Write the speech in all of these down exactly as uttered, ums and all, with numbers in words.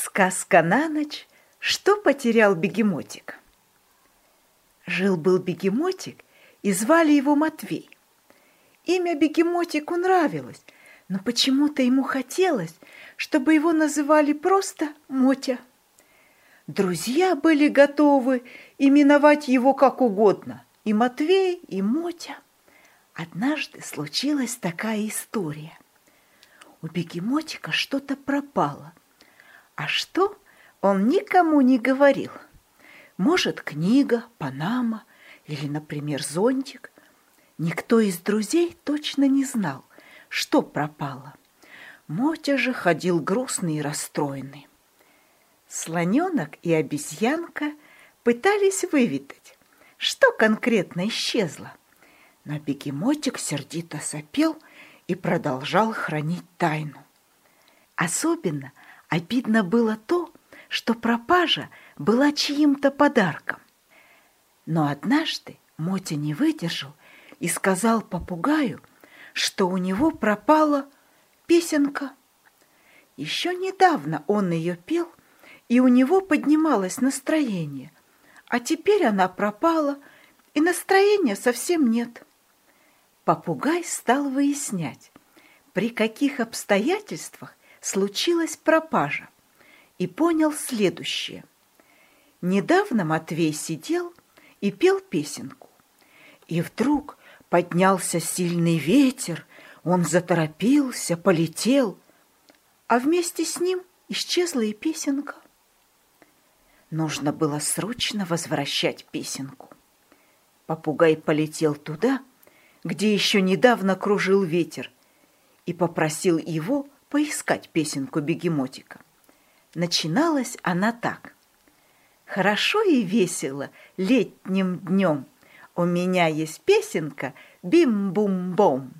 Сказка на ночь. Что потерял бегемотик? Жил-был бегемотик, и звали его Матвей. Имя бегемотику нравилось, но почему-то ему хотелось, чтобы его называли просто Мотя. Друзья были готовы именовать его как угодно, и Матвей, и Мотя. Однажды случилась такая история. У бегемотика что-то пропало. А что, он никому не говорил. Может, книга, панама или, например, зонтик. Никто из друзей точно не знал, что пропало. Мотя же ходил грустный и расстроенный. Слоненок и обезьянка пытались выведать, что конкретно исчезло. Но бегемотик сердито сопел и продолжал хранить тайну. Особенно обидно было то, что пропажа была чьим-то подарком. Но однажды Мотя не выдержал и сказал попугаю, что у него пропала песенка. Еще недавно он ее пел, и у него поднималось настроение, а теперь она пропала, и настроения совсем нет. Попугай стал выяснять, при каких обстоятельствах случилась пропажа, и понял следующее. Недавно Матвей сидел и пел песенку, и вдруг поднялся сильный ветер, он заторопился, полетел, а вместе с ним исчезла и песенка. Нужно было срочно возвращать песенку. Попугай полетел туда, где еще недавно кружил ветер, и попросил его поискать песенку бегемотика. Начиналась она так. «Хорошо и весело летним днем. У меня есть песенка бим-бум-бом».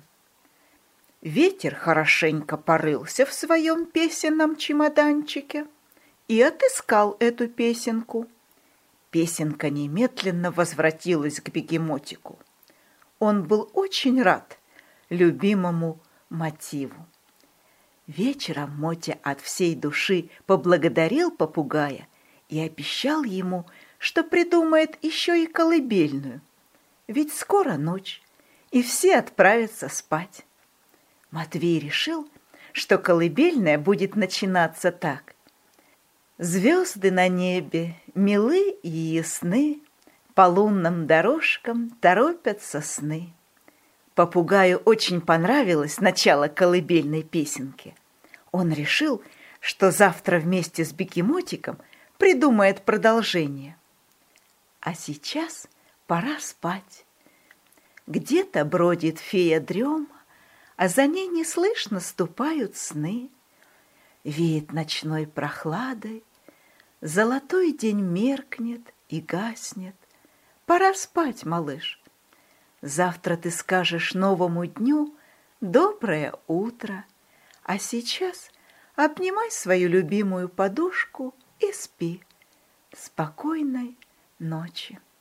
Ветер хорошенько порылся в своем песенном чемоданчике и отыскал эту песенку. Песенка немедленно возвратилась к бегемотику. Он был очень рад любимому мотиву. Вечером Мотя от всей души поблагодарил попугая и обещал ему, что придумает еще и колыбельную. Ведь скоро ночь, и все отправятся спать. Матвей решил, что колыбельная будет начинаться так. Звезды на небе милы и ясны, по лунным дорожкам торопятся сны. Попугаю очень понравилось начало колыбельной песенки. Он решил, что завтра вместе с бегемотиком придумает продолжение. А сейчас пора спать. Где-то бродит фея дрема, а за ней неслышно ступают сны. Веет ночной прохладой, золотой день меркнет и гаснет. Пора спать, малыш. Завтра ты скажешь новому дню доброе утро, а сейчас обнимай свою любимую подушку и спи. Спокойной ночи.